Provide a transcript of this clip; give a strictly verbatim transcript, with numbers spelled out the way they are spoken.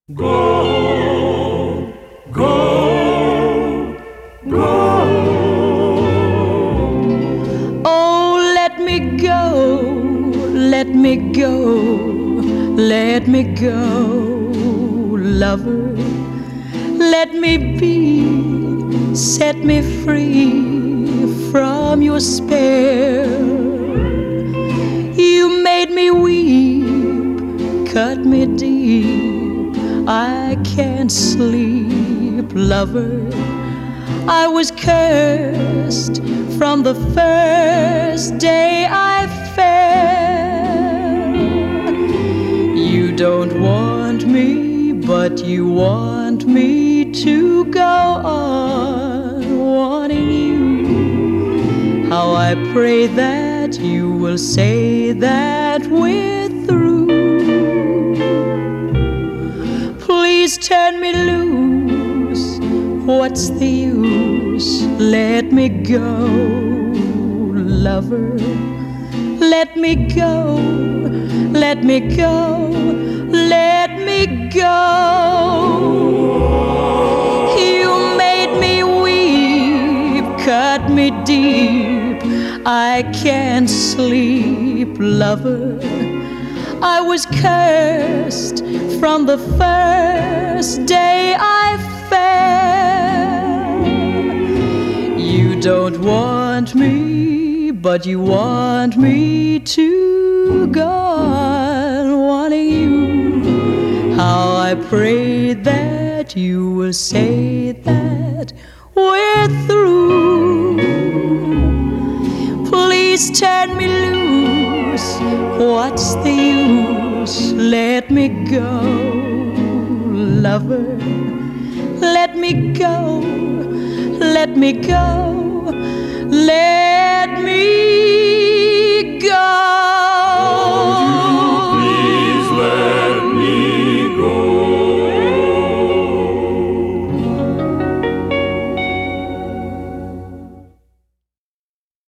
Go, go, go. Oh, let me go, let me go, let me go, lover. Let me be, set me free from your spell. You made me weep, cut me deep, I can't sleep, lover. I was cursed from the first day I fell. You don't want me, but you want me to go on wanting you. How I pray that you will say that we're through. Please turn me loose, what's the use? Let me go, lover. Let me go, let me go, let me go. You made me weep, cut me deep, I can't sleep, lover. I was cursed from the first day I fell. You don't want me, but you want me to go on wanting you. How I pray that you will say that we're through. Please turn me loose, what's the use? Let me go, lover. Let me go, let me go, let me